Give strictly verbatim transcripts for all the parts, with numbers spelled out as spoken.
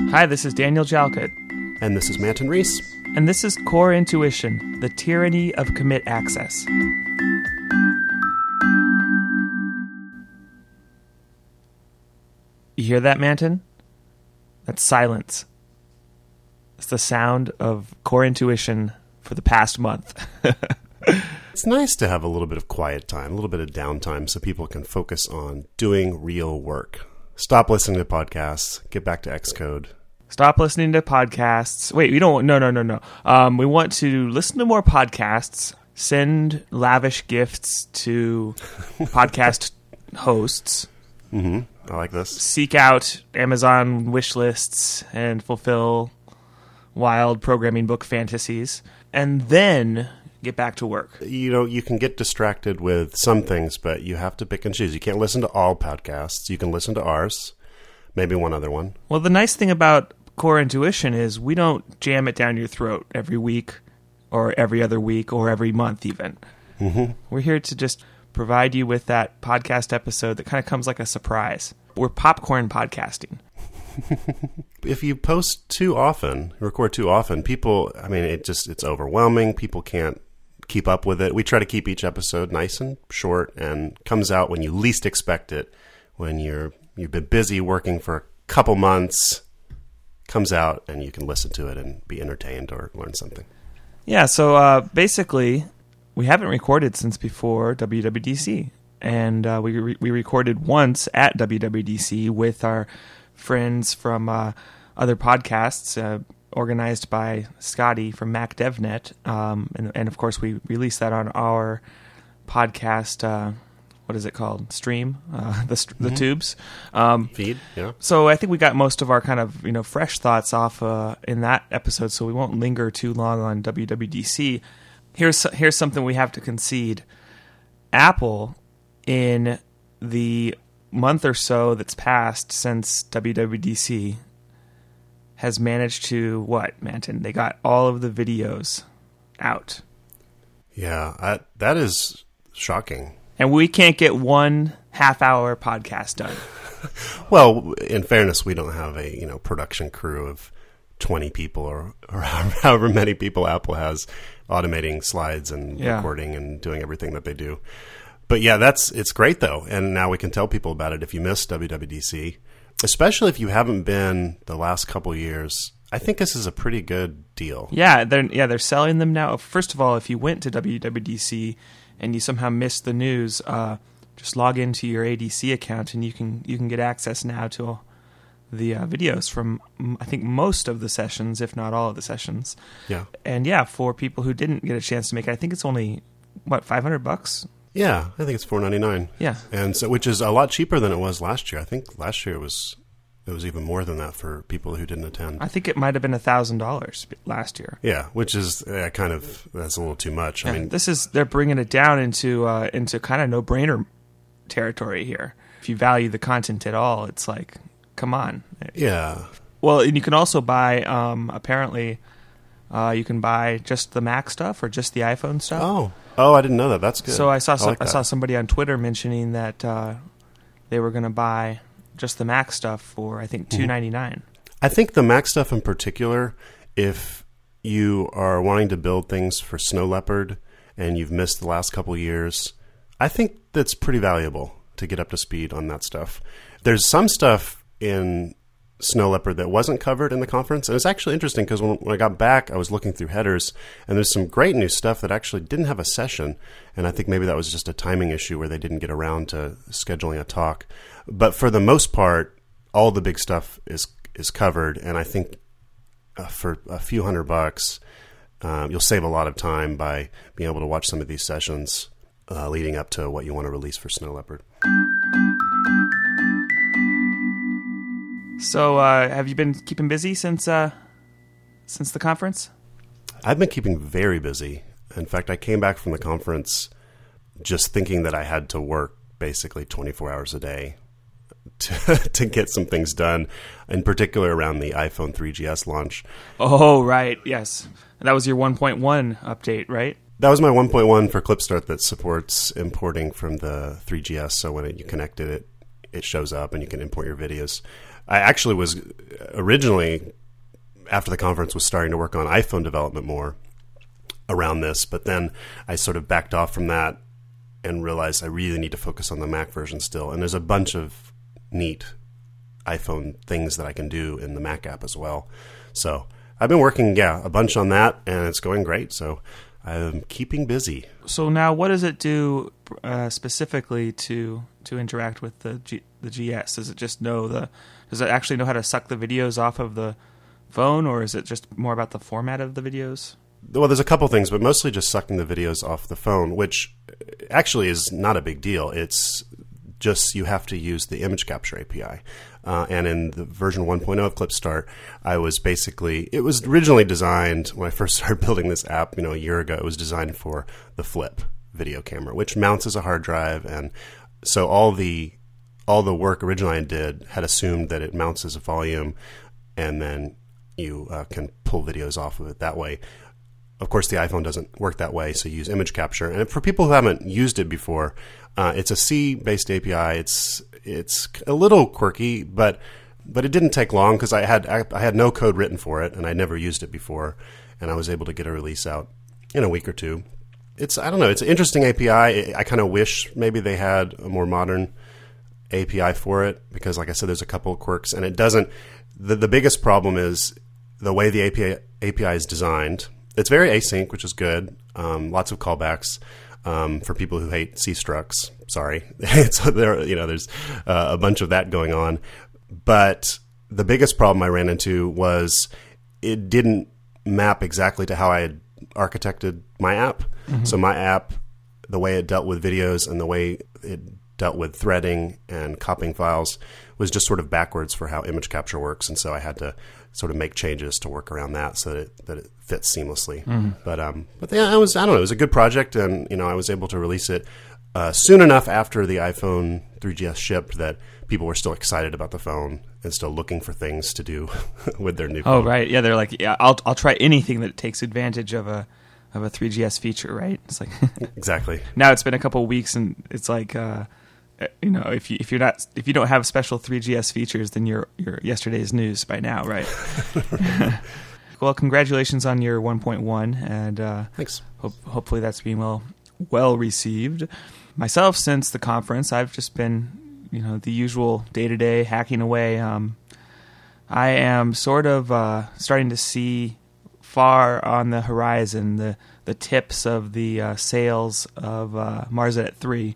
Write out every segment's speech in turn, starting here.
Hi, this is Daniel Jalkut. And this is Manton Reese. And this is Core Intuition, the tyranny of commit access. You hear that, Manton? That's silence. It's the sound of Core Intuition for the past month. It's nice to have a little bit of quiet time, a little bit of downtime so people can focus on doing real work. Stop listening to podcasts. Get back to Xcode. Stop listening to podcasts. Wait, we don't... No, no, no, no. Um, we want to listen to more podcasts, send lavish gifts to podcast hosts. Mm-hmm. I like this. Seek out Amazon wish lists and fulfill wild programming book fantasies. And then get back to work. You know, you can get distracted with some things, but you have to pick and choose. You can't listen to all podcasts. You can listen to ours, maybe one other one. Well, the nice thing about Core Intuition is we don't jam it down your throat every week or every other week or every month even. Mm-hmm. We're here to just provide you with that podcast episode that kind of comes like a surprise. We're popcorn podcasting. If you post too often, record too often, people, I mean, it just, it's overwhelming. People can't keep up with it. We try to keep each episode nice and short and comes out when you least expect it. When you're, you've been busy working for a couple months, comes out and you can listen to it and be entertained or learn something. Yeah, so uh, basically, we haven't recorded since before W W D C. And uh, we re- we recorded once at W W D C with our friends from uh, other podcasts, uh, organized by Scotty from MacDevNet. Um, and, and, of course, we released that on our podcast, uh, what is it called? Stream? Uh, the st- mm-hmm. the tubes. Um, Feed, yeah. So I think we got most of our kind of, you know, fresh thoughts off uh, in that episode, so we won't linger too long on W W D C. Here's Here's something we have to concede. Apple, in the month or so that's passed since W W D C, has managed to, what, Manton? They got all of the videos out. Yeah, I, that is shocking. And we can't get one half-hour podcast done. Well, in fairness, we don't have a, you know, production crew of twenty people or, or however many people Apple has automating slides and yeah. recording and doing everything that they do. But yeah, that's it's great though, and now we can tell people about it if you missed W W D C, especially if you haven't been the last couple years. I think this is a pretty good deal. Yeah, they're yeah they're selling them now. First of all, if you went to W W D C and you somehow missed the news, uh, just log into your A D C account and you can you can get access now to the uh, videos from I think most of the sessions, if not all of the sessions. Yeah, and yeah, for people who didn't get a chance to make it, I think it's only what five hundred bucks. Yeah, I think it's four ninety-nine. Yeah, and so which is a lot cheaper than it was last year. I think last year it was it was even more than that for people who didn't attend. I think it might have been a thousand dollars last year. Yeah, which is uh, kind of that's a little too much. Yeah, I mean, this is they're bringing it down into uh, into kind of no brainer territory here. If you value the content at all, it's like, come on. Yeah. Well, and you can also buy um, apparently. Uh, you can buy just the Mac stuff or just the iPhone stuff. Oh, oh, I didn't know that. That's good. So I saw I, some, like I saw somebody on Twitter mentioning that uh, they were going to buy just the Mac stuff for I think two ninety-nine. I think the Mac stuff in particular, if you are wanting to build things for Snow Leopard and you've missed the last couple of years, I think that's pretty valuable to get up to speed on that stuff. There's some stuff in Snow Leopard that wasn't covered in the conference. And it's actually interesting because when, when I got back, I was looking through headers, and there's some great new stuff that actually didn't have a session. And I think maybe that was just a timing issue where they didn't get around to scheduling a talk. But for the most part, all the big stuff is is covered. And I think uh, for a few hundred bucks, um, you'll save a lot of time by being able to watch some of these sessions uh, leading up to what you want to release for Snow Leopard. So, uh, have you been keeping busy since uh, since the conference? I've been keeping very busy. In fact, I came back from the conference just thinking that I had to work basically twenty-four hours a day to, to get some things done, in particular around the iPhone three G S launch. Oh, right. Yes. That was your one point one update, right? That was my one point one for ClipStart that supports importing from the three G S. So when it, you connected it, it shows up and you can import your videos. I actually was originally, after the conference, was starting to work on iPhone development more around this, but then I sort of backed off from that and realized I really need to focus on the Mac version still. And there's a bunch of neat iPhone things that I can do in the Mac app as well. So I've been working, yeah, a bunch on that, and it's going great. So I'm keeping busy. So now, what does it do uh, specifically to to interact with the G, the G S? Does it just know the? Does it actually know how to suck the videos off of the phone, or is it just more about the format of the videos? Well, there's a couple things, but mostly just sucking the videos off the phone, which actually is not a big deal. It's just you have to use the image capture A P I. Uh, and in the version one point oh of Clipstart, I was basically, it was originally designed, when I first started building this app, you know, a year ago, it was designed for the Flip video camera, which mounts as a hard drive. And so all the all the work originally I did had assumed that it mounts as a volume, and then you uh, can pull videos off of it that way. Of course, the iPhone doesn't work that way, so you use image capture. And for people who haven't used it before, uh, it's a C-based A P I. It's it's a little quirky, but but it didn't take long because I had I, I had no code written for it, and I never used it before, and I was able to get a release out in a week or two. It's I don't know. It's an interesting A P I. I, I kind of wish maybe they had a more modern A P I for it because, like I said, there's a couple of quirks, and it doesn't. The the biggest problem is the way the A P I A P I is designed. It's very async, which is good. Um, lots of callbacks um, for people who hate C structs. Sorry, it's there. You know, there's uh, a bunch of that going on. But the biggest problem I ran into was it didn't map exactly to how I had architected my app. Mm-hmm. So my app, the way it dealt with videos and the way it dealt with threading and copying files was just sort of backwards for how image capture works. And so I had to sort of make changes to work around that so that it, that it fits seamlessly. Mm-hmm. But um, but yeah, I was I don't know, it was a good project, and you know I was able to release it uh, soon enough after the iPhone three G S shipped that people were still excited about the phone and still looking for things to do with their new phone. Oh right, yeah, they're like, yeah, I'll I'll try anything that takes advantage of a of a three G S feature, right? It's like exactly. Now it's been a couple of weeks, and it's like. Uh, You know, if you if you're not if you don't have special three G S features, then you're you're yesterday's news by now, right? Well, congratulations on your one point one, and uh, thanks. Ho- hopefully that's being well well received. Myself, since the conference, I've just been you know the usual day to day hacking away. Um, I am sort of uh, starting to see far on the horizon the the tips of the uh, sails of uh, Marset three.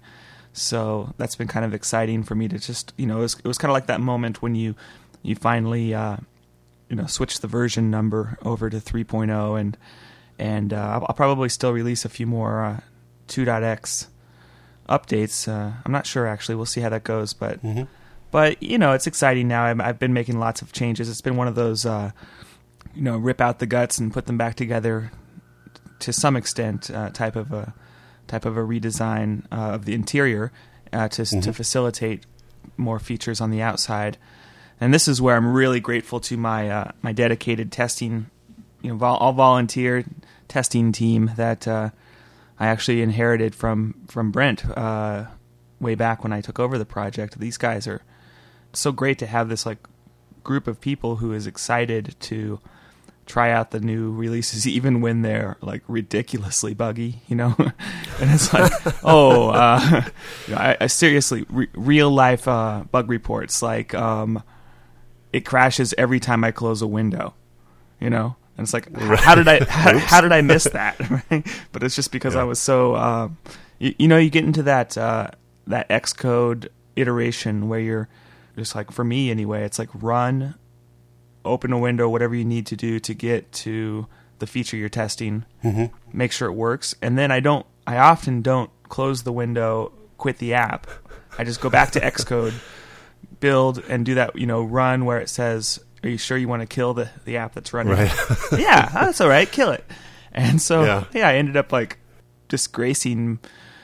So that's been kind of exciting for me to just, you know, it was, it was kind of like that moment when you, you finally, uh, you know, switch the version number over to three point oh, and and uh, I'll, I'll probably still release a few more uh, two point x updates. Uh, I'm not sure actually. We'll see how that goes, but mm-hmm. but you know, it's exciting now. I'm, I've been making lots of changes. It's been one of those, uh, you know, rip out the guts and put them back together to some extent uh, type of a. type of a redesign uh, of the interior uh, to mm-hmm. to facilitate more features on the outside. And this is where I'm really grateful to my uh, my dedicated testing, you know, vol- all volunteer testing team that uh, I actually inherited from from Brent uh, way back when I took over the project. These guys are so great to have this like group of people who is excited to try out the new releases even when they're like ridiculously buggy, you know. And it's like, oh, uh, you know, I, I seriously, re- real life uh, bug reports like um, it crashes every time I close a window, you know. And it's like, right. how did I how, how did I miss that? Right? But it's just because yeah. I was so, uh, you, you know, you get into that uh, that Xcode iteration where you're just like, for me anyway, it's like run. Open a window, whatever you need to do to get to the feature you're testing, mm-hmm. make sure it works. And then I don't, I often don't close the window, quit the app. I just go back to Xcode, build, and do that, you know, run where it says, are you sure you want to kill the, the app that's running? Right. Yeah, that's all right, kill it. And so, yeah, yeah I ended up like disgracing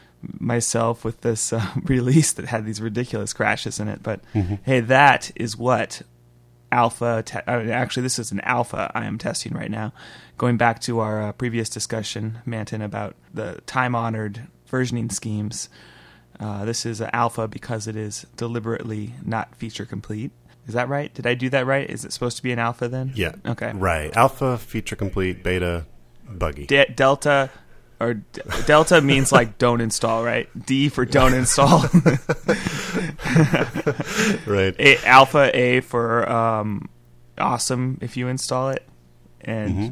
myself with this uh, release that had these ridiculous crashes in it. But mm-hmm. hey, that is what alpha te- actually this is an alpha I am testing right now, going back to our uh, previous discussion, Manton, about the time-honored versioning schemes. Uh, this is an alpha because it is deliberately not feature complete. Is that right? Did I do that right? Is it supposed to be an alpha then? Yeah. Okay. Right. Alpha, feature complete, beta, buggy. De- delta, or d- delta means like don't install, right? D for don't install. Right. A, alpha A for um, awesome if you install it, and mm-hmm.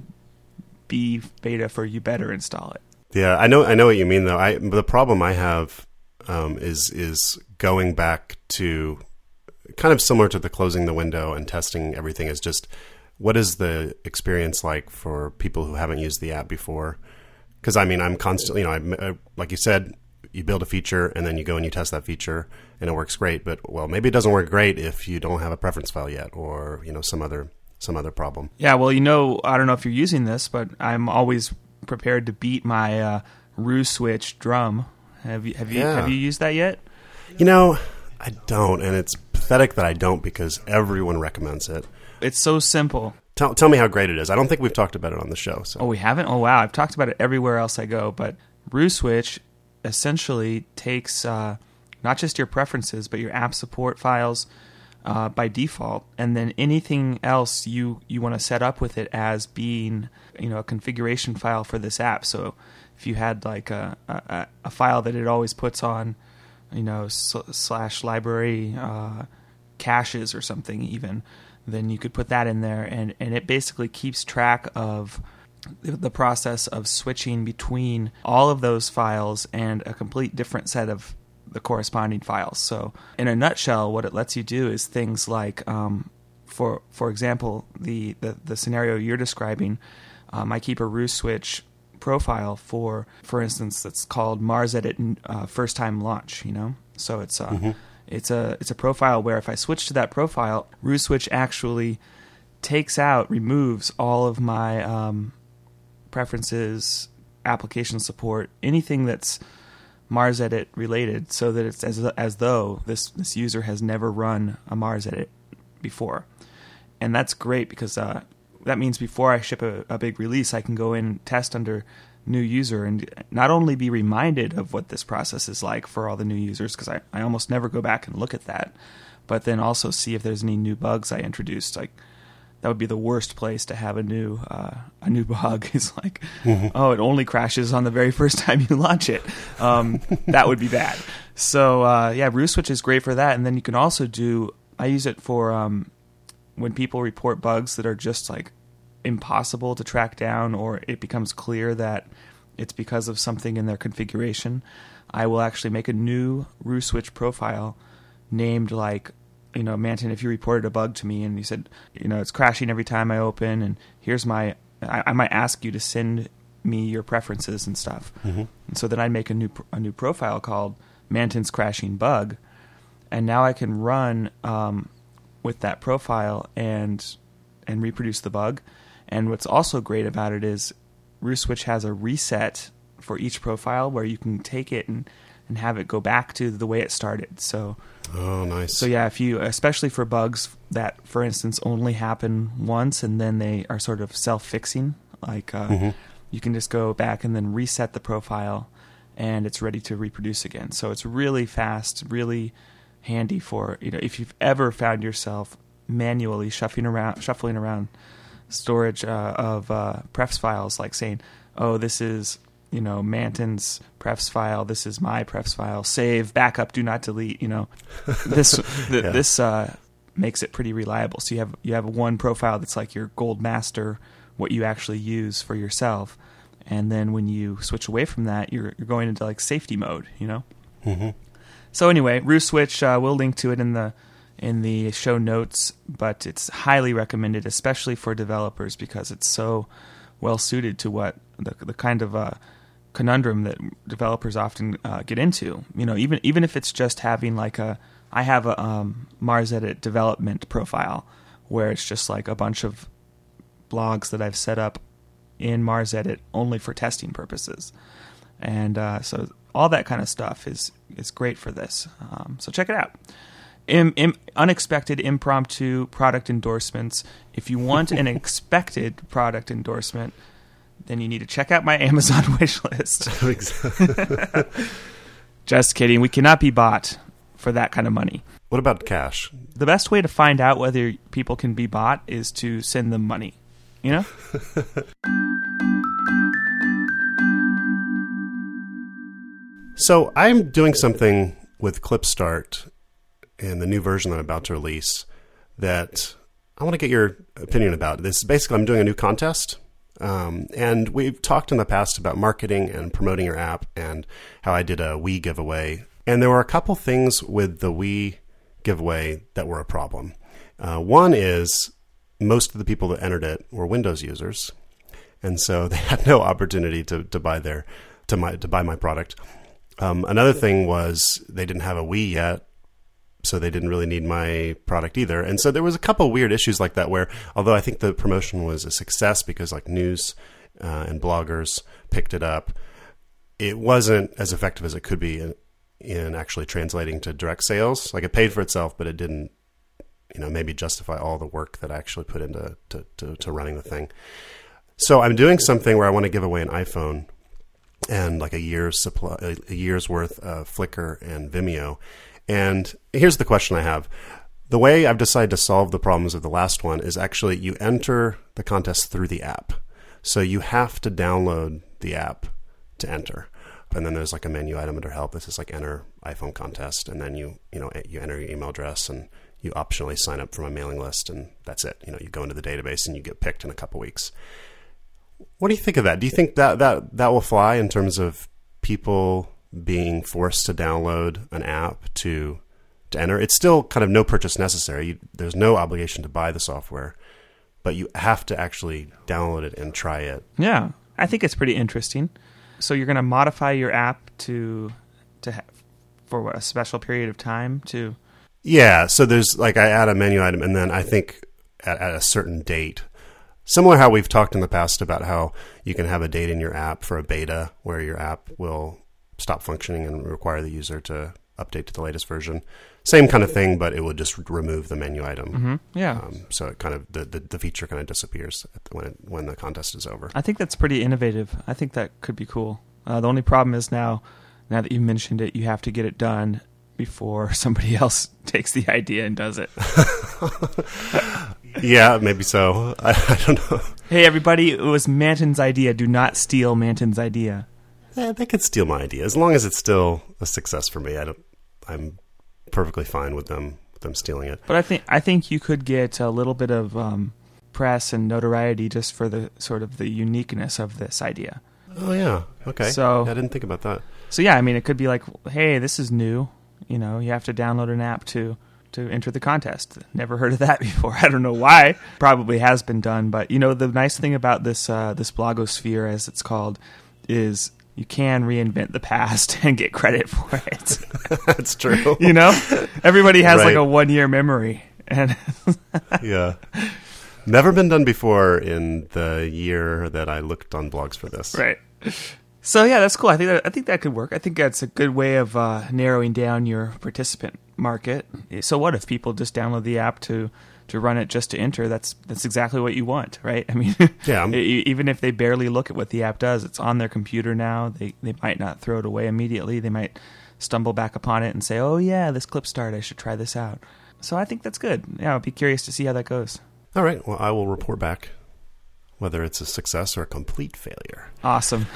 B beta for you better install it. Yeah, I know. I know what you mean, though. I the problem I have um, is is going back to kind of similar to the closing the window and testing everything. Is just what is the experience like for people who haven't used the app before? Because I mean, I'm constantly, you know, I, like you said, you build a feature and then you go and you test that feature and it works great. But well, maybe it doesn't work great if you don't have a preference file yet, or you know, some other some other problem. Yeah, well, you know, I don't know if you're using this, but I'm always prepared to beat my uh, ruse switch drum. Have you have you yeah. have you used that yet? You know, I don't, and it's pathetic that I don't because everyone recommends it. It's so simple. Tell tell me how great it is. I don't think we've talked about it on the show. So. Oh, we haven't? Oh, wow. I've talked about it everywhere else I go, but ruse switch essentially takes uh, not just your preferences, but your app support files uh, by default, and then anything else you, you want to set up with it as being, you know, a configuration file for this app. So if you had like a, a, a file that it always puts on, you know, slash library uh, caches or something even, then you could put that in there, and, and it basically keeps track of the process of switching between all of those files and a complete different set of the corresponding files. So in a nutshell, what it lets you do is things like, um, for for example, the, the, the scenario you're describing, um, I keep a ruse switch profile for, for instance, that's called MarsEdit uh, first time launch, you know? So it's uh, mm-hmm. It's a it's a profile where if I switch to that profile, ruse switch actually takes out, removes all of my um, preferences, application support, anything that's MarsEdit related, so that it's as as though this this user has never run a MarsEdit before, and that's great because uh, that means before I ship a, a big release, I can go in and test under new user and not only be reminded of what this process is like for all the new users, because I, I almost never go back and look at that, but then also see if there's any new bugs I introduced. Like that would be the worst place to have a new uh, a new bug is like, mm-hmm. oh, it only crashes on the very first time you launch it. Um, that would be bad. So uh, yeah, ruse switch is great for that, and then you can also do. I use it for um, when people report bugs that are just like impossible to track down, or it becomes clear that it's because of something in their configuration. I will actually make a new ruse switch profile named like, you know, Manton, if you reported a bug to me and you said, you know, it's crashing every time I open, and here's my, I, I might ask you to send me your preferences and stuff. Mm-hmm. And so then I'd make a new a new profile called Manton's crashing bug, and now I can run um, with that profile and and reproduce the bug. And what's also great about it is ruse switch has a reset for each profile where you can take it and, and have it go back to the way it started. So, oh, nice. So yeah, if you, especially for bugs that, for instance, only happen once and then they are sort of self-fixing, like uh, mm-hmm. you can just go back and then reset the profile, and it's ready to reproduce again. So it's really fast, really handy for, you know, if you've ever found yourself manually shuffling around, shuffling around. storage uh, of uh, prefs files, like saying, oh, this is, you know, Manton's prefs file, this is my prefs file, save, backup, do not delete, you know. This th- yeah. this uh, makes it pretty reliable. So you have you have one profile that's like your gold master, what you actually use for yourself, and then when you switch away from that, you're you're going into like safety mode, you know. Mm-hmm. So anyway, ruse switch, uh, we'll link to it in the in the show notes, but it's highly recommended, especially for developers, because it's so well suited to what the the kind of uh, conundrum that developers often uh, get into. You know, even even if it's just having like a, I have a um, MarsEdit development profile where it's just like a bunch of blogs that I've set up in MarsEdit only for testing purposes, and uh, so all that kind of stuff is is great for this. Um, so check it out. Im, im, unexpected impromptu product endorsements. If you want an expected product endorsement, then you need to check out my Amazon wish list. Just kidding. We cannot be bought for that kind of money. What about cash? The best way to find out whether people can be bought is to send them money. You know? So I'm doing something with Clipstart in the new version that I'm about to release that I want to get your opinion about. This basically, I'm doing a new contest. Um, and we've talked in the past about marketing and promoting your app and how I did a Wii giveaway. And there were a couple things with the Wii giveaway that were a problem. Uh, one is most of the people that entered it were Windows users. And so they had no opportunity to, to buy their, to my, to buy my product. Um, another thing was they didn't have a Wii yet, so they didn't really need my product either. And so there was a couple weird issues like that where, although I think the promotion was a success because like news uh, and bloggers picked it up, it wasn't as effective as it could be in, in actually translating to direct sales. Like it paid for itself, but it didn't, you know, maybe justify all the work that I actually put into to, to, to running the thing. So I'm doing something where I want to give away an iPhone and like a year's supply, a year's worth of Flickr and Vimeo. And here's the question I have. The way I've decided to solve the problems of the last one is actually you enter the contest through the app. So you have to download the app to enter. And then there's like a menu item under help. This is like enter iPhone contest. And then you, you know, you enter your email address and you optionally sign up for my mailing list. And that's it. You know, you go into the database and you get picked in a couple weeks. What do you think of that? Do you think that, that, that will fly in terms of people being forced to download an app to to enter? It's still kind of no purchase necessary. You, there's no obligation to buy the software, but you have to actually download it and try it. Yeah, I think it's pretty interesting. So you're going to modify your app to to have, for what, a special period of time to... Yeah, so there's like I add a menu item and then I think at, at a certain date... Similar how we've talked in the past about how you can have a date in your app for a beta where your app will stop functioning and require the user to update to the latest version. Same kind of thing, but it would just remove the menu item. Mm-hmm. Yeah. Um, so it kind of the, the, the feature kind of disappears when it, when the contest is over. I think that's pretty innovative. I think that could be cool. Uh, the only problem is now, now that you mentioned it, you have to get it done before somebody else takes the idea and does it. Yeah, maybe so. I, I don't know. Hey, everybody, it was Manton's idea. Do not steal Manton's idea. Yeah, they could steal my idea. As long as it's still a success for me, I don't, I'm perfectly fine with them with them stealing it. But I think I think you could get a little bit of um, press and notoriety just for the sort of the uniqueness of this idea. Oh, yeah. Okay. So, yeah, I didn't think about that. So, yeah, I mean, it could be like, hey, this is new. You know, you have to download an app to... to enter the contest. Never heard of that before. I don't know why. Probably has been done, but you know the nice thing about this uh, this blogosphere, as it's called, is you can reinvent the past and get credit for it. That's true. You know, everybody has right. like a one year memory, and yeah, never been done before in the year that I looked on blogs for this. Right. So yeah, that's cool. I think that, I think that could work. I think that's a good way of uh, narrowing down your participant market. So what if people just download the app to, to run it just to enter? That's that's exactly what you want, right? I mean, yeah. Even if they barely look at what the app does, it's on their computer now. They they might not throw it away immediately. They might stumble back upon it and say, "Oh yeah, this Clipstart, I should try this out." So I think that's good. Yeah, I'll be curious to see how that goes. All right. Well, I will report back whether it's a success or a complete failure. Awesome.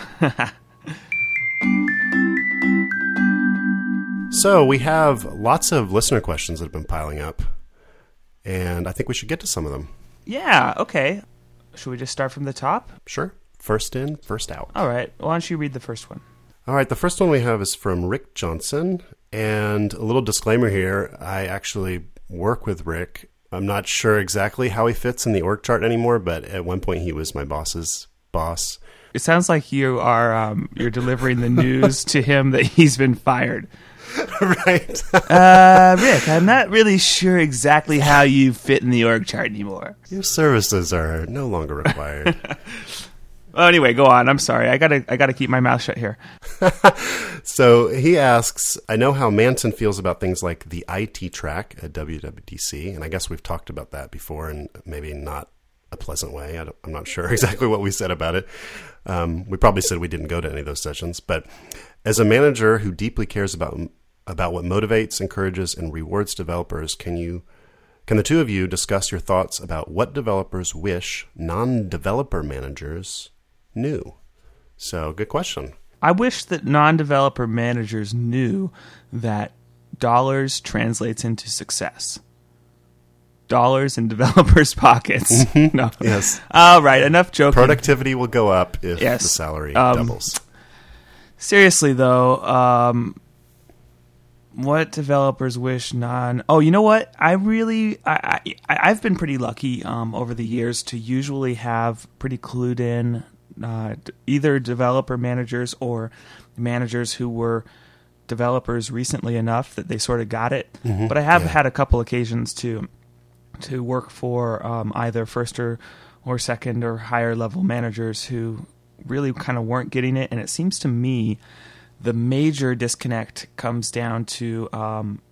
So we have lots of listener questions that have been piling up, and I think we should get to some of them. Yeah, okay. Should we just start from the top? Sure. First in, first out. All right. Why don't you read the first one? All right. The first one we have is from Rick Johnson, and a little disclaimer here. I actually work with Rick. I'm not sure exactly how he fits in the org chart anymore, but at one point he was my boss's boss. It sounds like you are um, you're delivering the news to him that he's been fired. Right. uh, Rick, I'm not really sure exactly how you fit in the org chart anymore. Your services are no longer required. Well, anyway, go on. I'm sorry. I gotta I gotta keep my mouth shut here. So he asks, I know how Manton feels about things like the I T track at W W D C, and I guess we've talked about that before and maybe not a pleasant way. I don't, I'm not sure exactly what we said about it. Um, we probably said we didn't go to any of those sessions. But as a manager who deeply cares about about what motivates, encourages, and rewards developers, can you can the two of you discuss your thoughts about what developers wish non-developer managers knew? So, good question. I wish that non-developer managers knew that dollars translates into success. Dollars in developers' pockets. No. Yes. All right, enough joking. Productivity will go up if Yes. the salary Um, doubles. Seriously, though, um, what developers wish non... Oh, you know what? I really... I, I, I've been pretty lucky um, over the years to usually have pretty clued in uh, either developer managers or managers who were developers recently enough that they sort of got it. Mm-hmm. But I have Yeah. had a couple occasions to to work for um, either first or, or second or higher level managers who really kind of weren't getting it. And it seems to me the major disconnect comes down to um,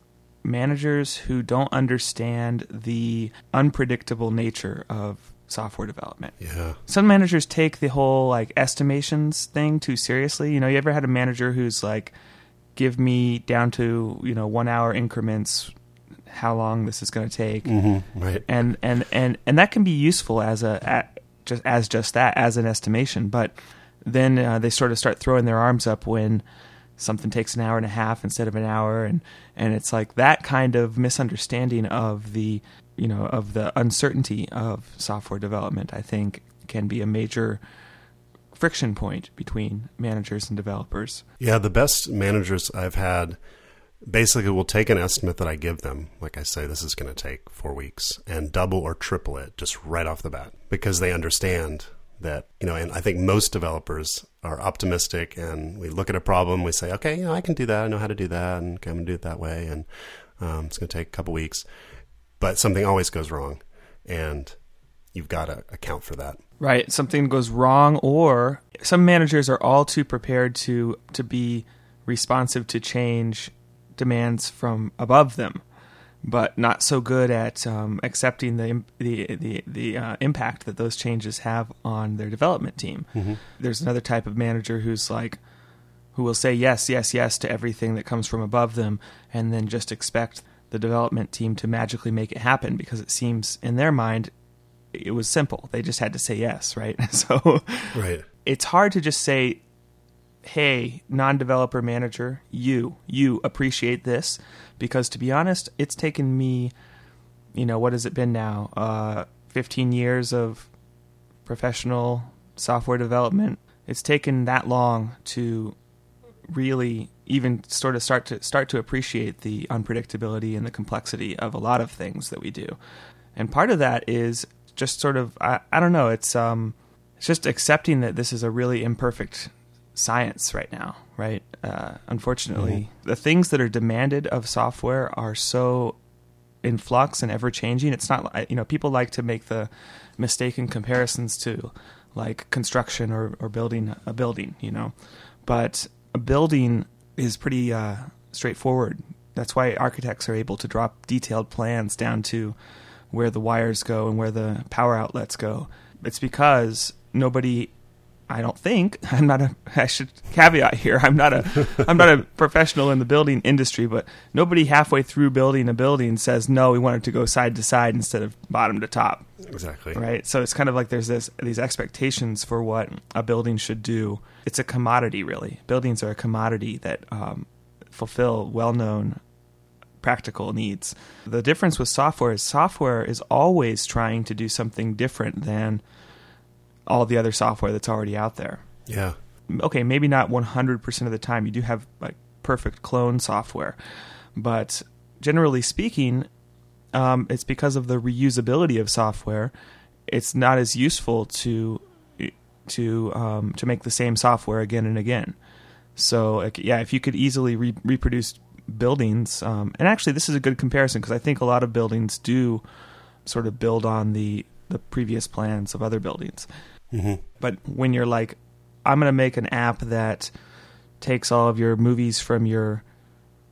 managers who don't understand the unpredictable nature of software development. Yeah. Some managers take the whole like estimations thing too seriously. You know, you ever had a manager who's like, give me down to, you know, one hour increments how long this is going to take. Mm-hmm. Right. And, and, and, and that can be useful as a, at, just as just that, as an estimation. But then uh, they sort of start throwing their arms up when something takes an hour and a half instead of an hour. And, and it's like that kind of misunderstanding of the, you know, of the uncertainty of software development, I think can be a major friction point between managers and developers. Yeah, the best managers I've had basically will take an estimate that I give them. Like I say, this is going to take four weeks and double or triple it just right off the bat because they understand that, you know, and I think most developers are optimistic and we look at a problem, we say, okay, you know, I can do that. I know how to do that and okay, I'm going to do it that way. And um, it's going to take a couple weeks, but something always goes wrong and you've got to account for that. Right. Something goes wrong, or some managers are all too prepared to, to be responsive to change demands from above them, but not so good at um, accepting the the the, the uh, impact that those changes have on their development team. Mm-hmm. There's another type of manager who's like, who will say yes, yes, yes to everything that comes from above them, and then just expect the development team to magically make it happen because it seems in their mind it was simple. They just had to say yes, right? So right. It's hard to just say, hey, non-developer manager, you, you appreciate this, because to be honest, it's taken me, you know, what has it been now? Uh, fifteen years of professional software development. It's taken that long to really even sort of start to start to appreciate the unpredictability and the complexity of a lot of things that we do. And part of that is just sort of, I, I don't know, it's um, it's just accepting that this is a really imperfect science right now, right? Uh, unfortunately, mm-hmm. the things that are demanded of software are so in flux and ever changing. It's not, you know, people like to make the mistaken comparisons to like construction or, or building a building, you know, but a building is pretty uh, straightforward. That's why architects are able to drop detailed plans down to where the wires go and where the power outlets go. It's because nobody, I don't think, I'm not a, I should caveat here, I'm not a, I'm not a professional in the building industry, but nobody halfway through building a building says, no, we want it to go side to side instead of bottom to top. Exactly. Right? So it's kind of like there's this, these expectations for what a building should do. It's a commodity, really. Buildings are a commodity that um, fulfill well-known practical needs. The difference with software is software is always trying to do something different than all the other software that's already out there. Yeah. Okay, maybe not one hundred percent of the time. You do have like perfect clone software. But generally speaking, um, it's because of the reusability of software. It's not as useful to to um, to make the same software again and again. So, like, yeah, if you could easily re- reproduce buildings, um, and actually this is a good comparison because I think a lot of buildings do sort of build on the, the previous plans of other buildings. Mm-hmm. But when you're like, I'm going to make an app that takes all of your movies from your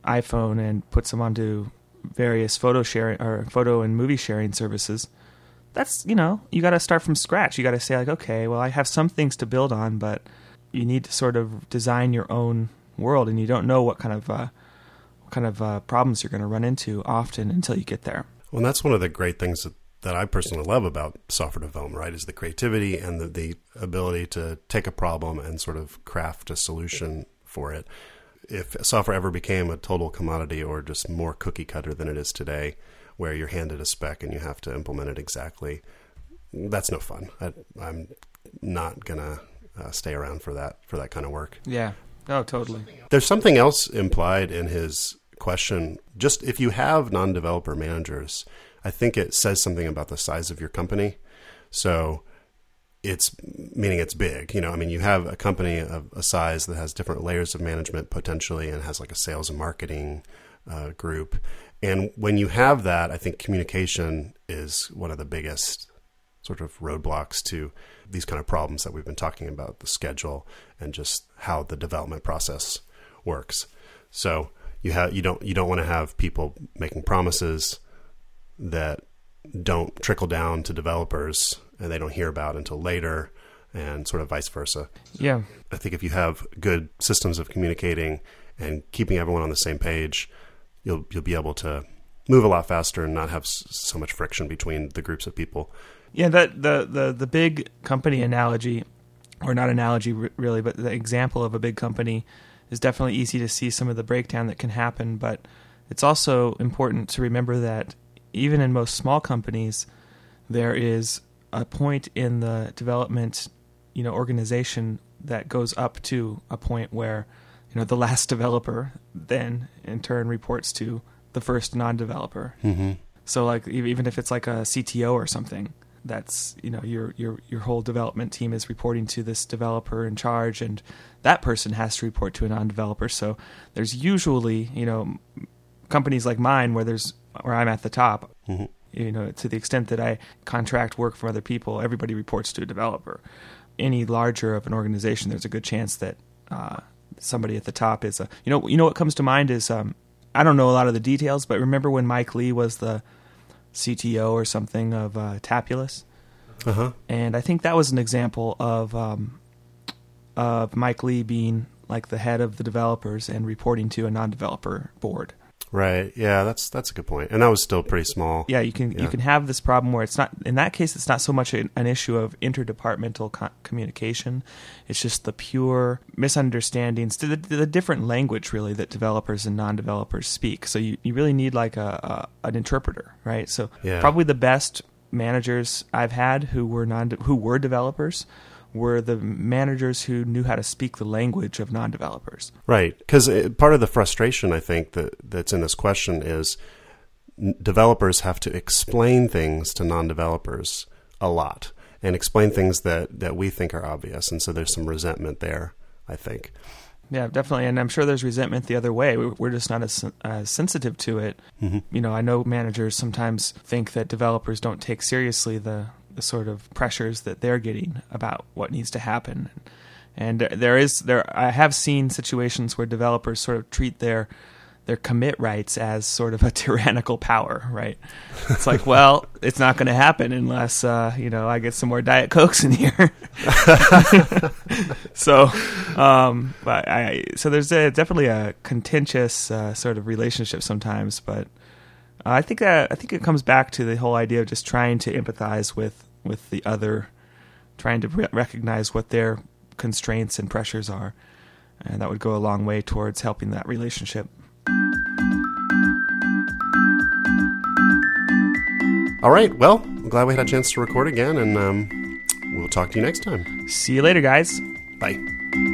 iPhone and puts them onto various photo sharing or photo and movie sharing services, that's, you know, you got to start from scratch. You got to say like, okay, well, I have some things to build on, but you need to sort of design your own world, and you don't know what kind of uh, what kind of uh, problems you're going to run into often until you get there. Well, and that's one of the great things that, that I personally love about software development, right, is the creativity and the, the ability to take a problem and sort of craft a solution for it. If software ever became a total commodity or just more cookie cutter than it is today, where you're handed a spec and you have to implement it exactly, that's no fun. I, I'm not going to uh, stay around for that, for that kind of work. Yeah. Oh, totally. There's something else implied in his question. Just if you have non-developer managers, I think it says something about the size of your company. So it's meaning it's big. You know, I mean, you have a company of a size that has different layers of management potentially and has like a sales and marketing uh, group. And when you have that, I think communication is one of the biggest sort of roadblocks to these kind of problems that we've been talking about, the schedule and just how the development process works. So you have you don't you don't want to have people making promises that don't trickle down to developers and they don't hear about until later, and sort of vice versa. Yeah. I think if you have good systems of communicating and keeping everyone on the same page, you'll you'll be able to move a lot faster and not have so much friction between the groups of people. Yeah, that the, the, the big company analogy, or not analogy really, but the example of a big company is definitely easy to see some of the breakdown that can happen. But it's also important to remember that even in most small companies, there is a point in the development, you know, organization that goes up to a point where, you know, the last developer then in turn reports to the first non-developer. Mm-hmm. So like even if it's like a C T O or something, that's, you know, your your your whole development team is reporting to this developer in charge, and that person has to report to a non-developer. So there's usually, you know, companies like mine where there's where I'm at the top. Mm-hmm. You know, to the extent that I contract work for other people, everybody reports to a developer. Any larger of an organization, there's a good chance that uh, somebody at the top is a, you know, you know what comes to mind is um, I don't know a lot of the details, but remember when Mike Lee was the C T O or something of uh, Tapulous? Uh-huh. And I think that was an example of um, of Mike Lee being like the head of the developers and reporting to a non-developer board. Right. Yeah, that's that's a good point. And that was still pretty small. Yeah, you can Yeah. you can have this problem where it's not, in that case, it's not so much an, an issue of interdepartmental co- communication. It's just the pure misunderstandings, the, the different language really that developers and non-developers speak. So you, you really need like a, a an interpreter, right? So Yeah. probably the best managers I've had who were non who were developers were the managers who knew how to speak the language of non-developers. Right. Because part of the frustration, I think, that that's in this question is n- developers have to explain things to non-developers a lot and explain things that, that we think are obvious. And so there's some resentment there, I think. Yeah, definitely. And I'm sure there's resentment the other way. We- We're just not as, as sensitive to it. Mm-hmm. You know, I know managers sometimes think that developers don't take seriously the, the sort of pressures that they're getting about what needs to happen. And there is there I have seen situations where developers sort of treat their their commit rights as sort of a tyrannical power, right? It's like, well, it's not going to happen unless uh, you know, I get some more Diet Cokes in here. so, um, but I so there's a, definitely a contentious uh, sort of relationship sometimes, but I think that I think it comes back to the whole idea of just trying to empathize with, with the other, trying to re- recognize what their constraints and pressures are, and that would go a long way towards helping that relationship. All right. Well, I'm glad we had a chance to record again, and um, we'll talk to you next time. See you later, guys. Bye.